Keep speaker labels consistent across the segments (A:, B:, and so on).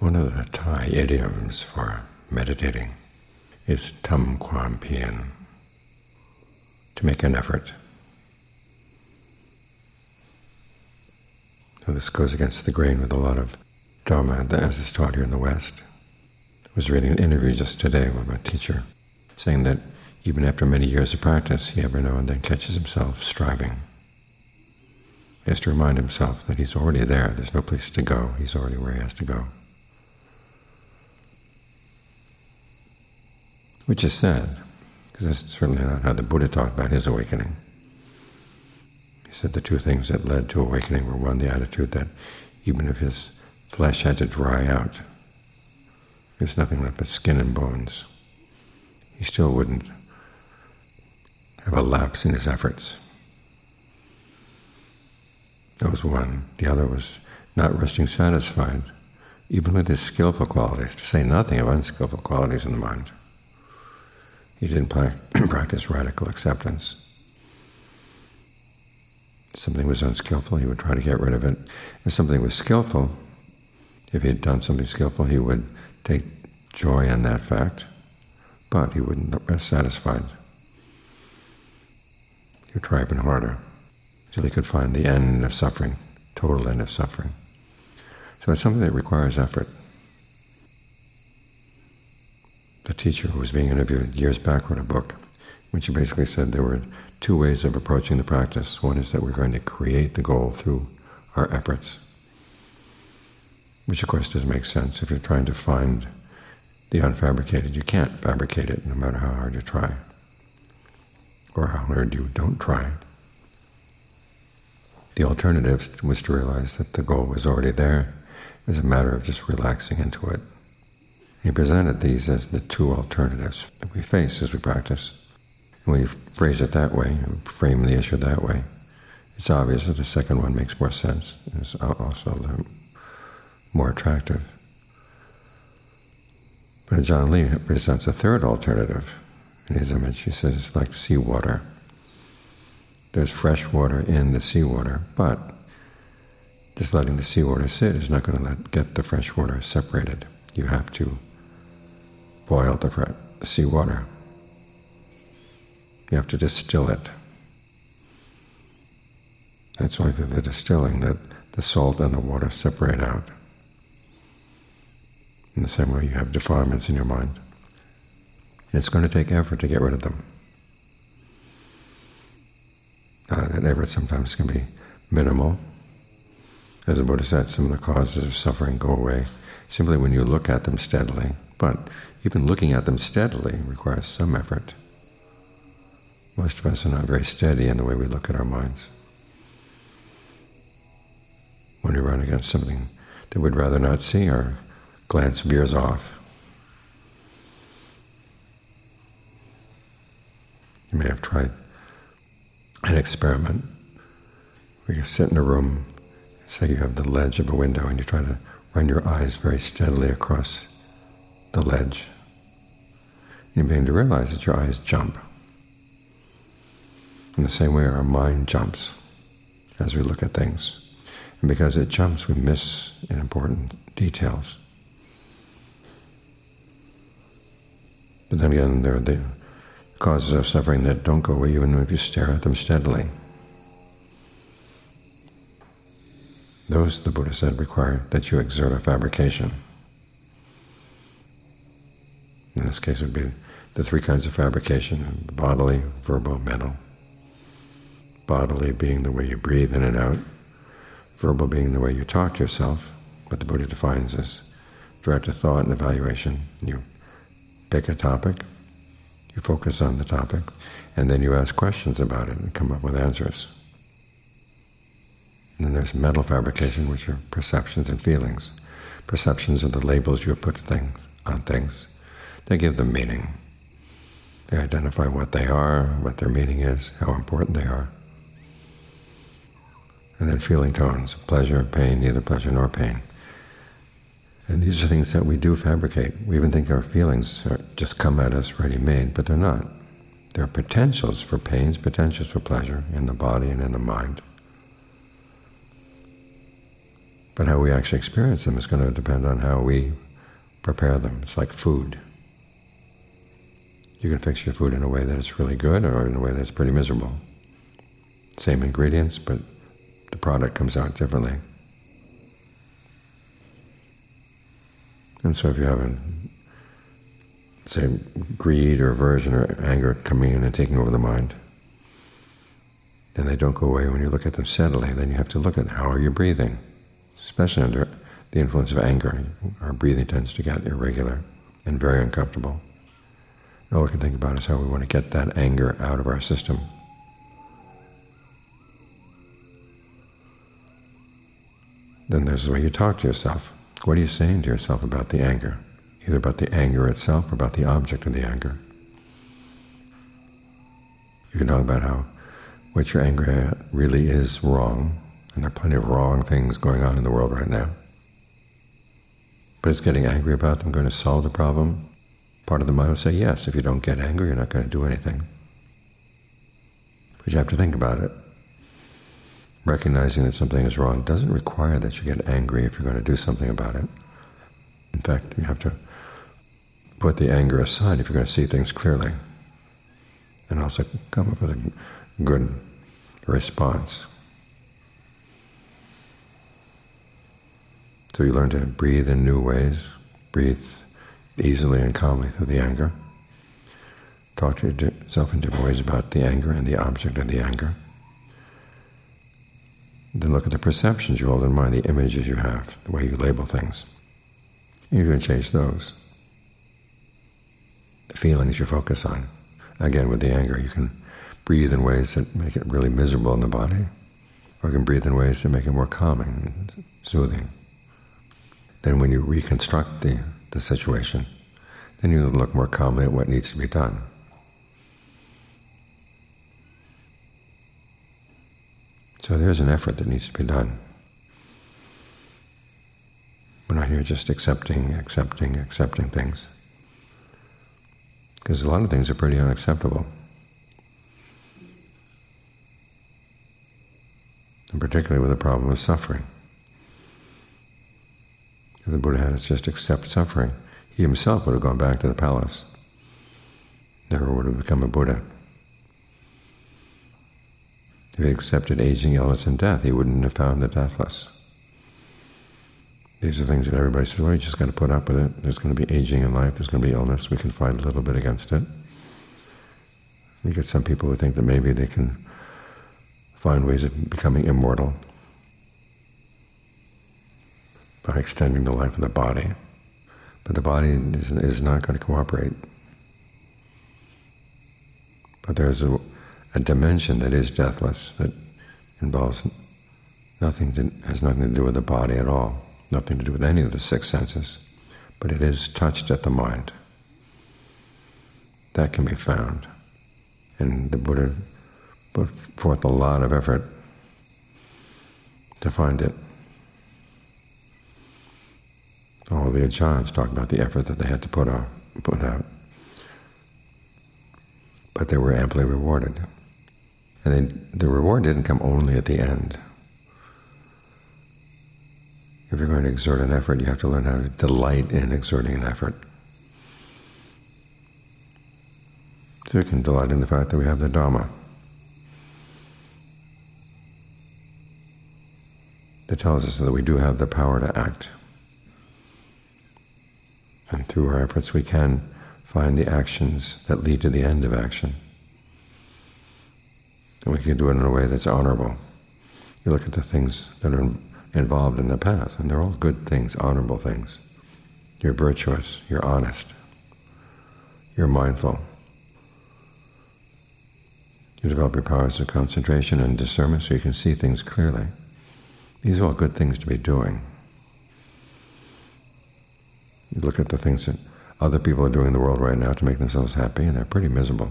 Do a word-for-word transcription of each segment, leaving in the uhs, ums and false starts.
A: One of the Thai idioms for meditating is tam kwam pian, to make an effort. So this goes against the grain with a lot of Dharma as is taught here in the West. I was reading an interview just today with a teacher saying that even after many years of practice, he every now and then catches himself striving. He has to remind himself that he's already there. There's no place to go. He's already where he has to go. Which is sad, because that's certainly not how the Buddha talked about his awakening. He said the two things that led to awakening were, one, the attitude that even if his flesh had to dry out, there's nothing left but skin and bones, he still wouldn't have a lapse in his efforts. That was one. The other was not resting satisfied, even with his skillful qualities, to say nothing of unskillful qualities in the mind. He didn't practice radical acceptance. If something was unskillful, he would try to get rid of it. If something was skillful, if he had done something skillful, he would take joy in that fact, but he wouldn't rest satisfied. He would try even harder until he could find the end of suffering, total end of suffering. So it's something that requires effort. The teacher who was being interviewed years back wrote a book, which he basically said there were two ways of approaching the practice. One is that we're going to create the goal through our efforts, which of course doesn't make sense. If you're trying to find the unfabricated, you can't fabricate it no matter how hard you try, or how hard you don't try. The alternative was to realize that the goal was already there. It was a matter of just relaxing into it. He presented these as the two alternatives that we face as we practice. And when you phrase it that way, you frame the issue that way, it's obvious that the second one makes more sense. It's also the more attractive. But Ajaan Lee presents a third alternative in his image. He says it's like seawater. There's fresh water in the seawater, but just letting the seawater sit is not going to let, get the fresh water separated. You have to boil the seawater. You have to distill it. It's only through the distilling that the salt and the water separate out. In the same way you have defilements in your mind. And it's going to take effort to get rid of them. Uh, that effort sometimes can be minimal. As the Buddha said, some of the causes of suffering go away simply when you look at them steadily. But even looking at them steadily requires some effort. Most of us are not very steady in the way we look at our minds. When we run against something that we'd rather not see, our glance veers off. You may have tried an experiment where you sit in a room, say you have the ledge of a window, and you try to run your eyes very steadily across the ledge. You begin to realize that your eyes jump. In the same way our mind jumps as we look at things. And because it jumps, we miss important details. But then again, there are the causes of suffering that don't go away even if you stare at them steadily. Those, the Buddha said, require that you exert a fabrication. In this case, it would be the three kinds of fabrication: bodily, verbal, mental. Bodily being the way you breathe in and out, verbal being the way you talk to yourself, what the Buddha defines as directed thought and evaluation. You pick a topic, you focus on the topic, and then you ask questions about it and come up with answers. And then there's mental fabrication, which are perceptions and feelings. Perceptions are the labels you put things on things. They give them meaning. They identify what they are, what their meaning is, how important they are. And then feeling tones, pleasure, pain, neither pleasure nor pain. And these are things that we do fabricate. We even think our feelings are just come at us ready-made, but they're not. There are potentials for pains, potentials for pleasure in the body and in the mind. But how we actually experience them is going to depend on how we prepare them. It's like food. You can fix your food in a way that it's really good or in a way that's pretty miserable. Same ingredients, but the product comes out differently. And so if you have, a, say, greed or aversion or anger coming in and taking over the mind, and they don't go away when you look at them steadily, then you have to look at how are you breathing. Especially under the influence of anger, our breathing tends to get irregular and very uncomfortable. And all we can think about is how we want to get that anger out of our system. Then there's the way you talk to yourself. What are you saying to yourself about the anger? Either about the anger itself or about the object of the anger. You can talk about how what you're angry at really is wrong, and there are plenty of wrong things going on in the world right now. But is getting angry about them going to solve the problem? Part of the mind will say, yes, if you don't get angry, you're not going to do anything. But you have to think about it. Recognizing that something is wrong doesn't require that you get angry if you're going to do something about it. In fact, you have to put the anger aside if you're going to see things clearly, and also come up with a good response. So you learn to breathe in new ways, breathe easily and calmly through the anger, talk to yourself in different ways about the anger and the object of the anger. Then look at the perceptions you hold in mind, the images you have, the way you label things. You can change those. The feelings you focus on. Again, with the anger, you can breathe in ways that make it really miserable in the body, or you can breathe in ways that make it more calming and soothing. Then when you reconstruct the, the situation, then you look more calmly at what needs to be done. So there's an effort that needs to be done. We're not here just accepting, accepting, accepting things. Because a lot of things are pretty unacceptable. And particularly with the problem of suffering. If the Buddha had just accept suffering, he himself would have gone back to the palace. Never would have become a Buddha. If he accepted aging, illness, and death, he wouldn't have found the deathless. These are things that everybody says, well, you just got to put up with it. There's going to be aging in life, there's going to be illness, we can fight a little bit against it. You get some people who think that maybe they can find ways of becoming immortal by extending the life of the body. But the body is, is not going to cooperate. But there's a, a dimension that is deathless, that involves nothing to, has nothing to do with the body at all, nothing to do with any of the six senses, but it is touched at the mind. That can be found. And the Buddha put forth a lot of effort to find it. All the acharyas talk about the effort that they had to put out, put out. But they were amply rewarded. And they, the reward didn't come only at the end. If you're going to exert an effort, you have to learn how to delight in exerting an effort. So you can delight in the fact that we have the Dhamma that tells us that we do have the power to act. And through our efforts we can find the actions that lead to the end of action. And we can do it in a way that's honorable. You look at the things that are involved in the path, and they're all good things, honorable things. You're virtuous, you're honest, you're mindful. You develop your powers of concentration and discernment so you can see things clearly. These are all good things to be doing. You look at the things that other people are doing in the world right now to make themselves happy, and they're pretty miserable.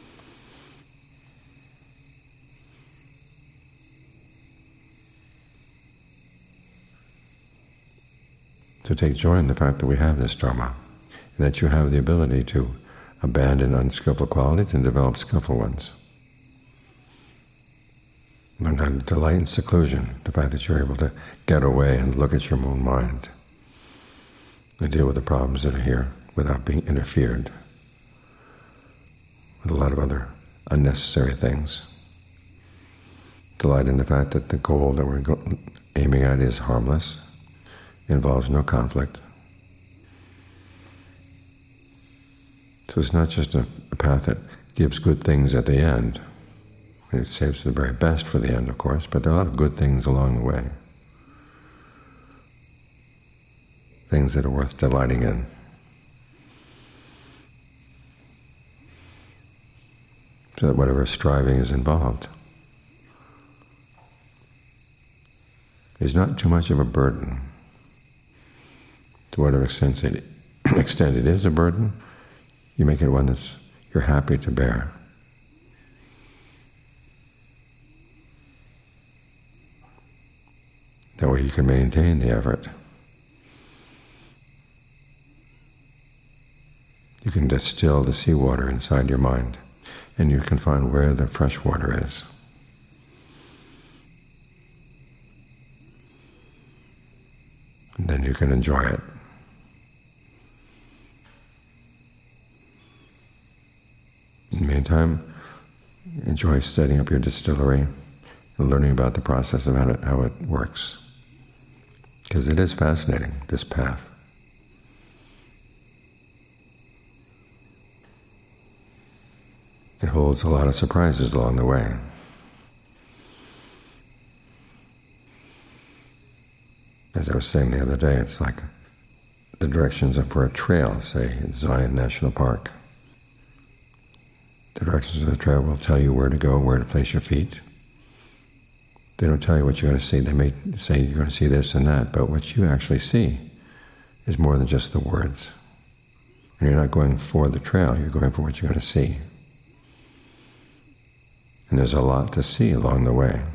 A: So take joy in the fact that we have this Dharma, and that you have the ability to abandon unskillful qualities and develop skillful ones. Learn how to delight in seclusion, the fact that you're able to get away and look at your own mind and deal with the problems that are here without being interfered with a lot of other unnecessary things. Delight in the fact that the goal that we're go aiming at is harmless, involves no conflict. So it's not just a, a path that gives good things at the end. It saves the very best for the end, of course, but there are a lot of good things along the way. Things that are worth delighting in. So that whatever striving is involved is not too much of a burden. To whatever extent it, extent it is a burden, you make it one that's you're happy to bear. That way you can maintain the effort. You can distill the seawater inside your mind, and you can find where the fresh water is. And then you can enjoy it. In the meantime, enjoy setting up your distillery and learning about the process of how it, how it works. Because it is fascinating, this path. It holds a lot of surprises along the way. As I was saying the other day, it's like the directions are for a trail, say, in Zion National Park. The directions of the trail will tell you where to go, where to place your feet. They don't tell you what you're going to see. They may say you're going to see this and that, but what you actually see is more than just the words. And you're not going for the trail, you're going for what you're going to see. And there's a lot to see along the way.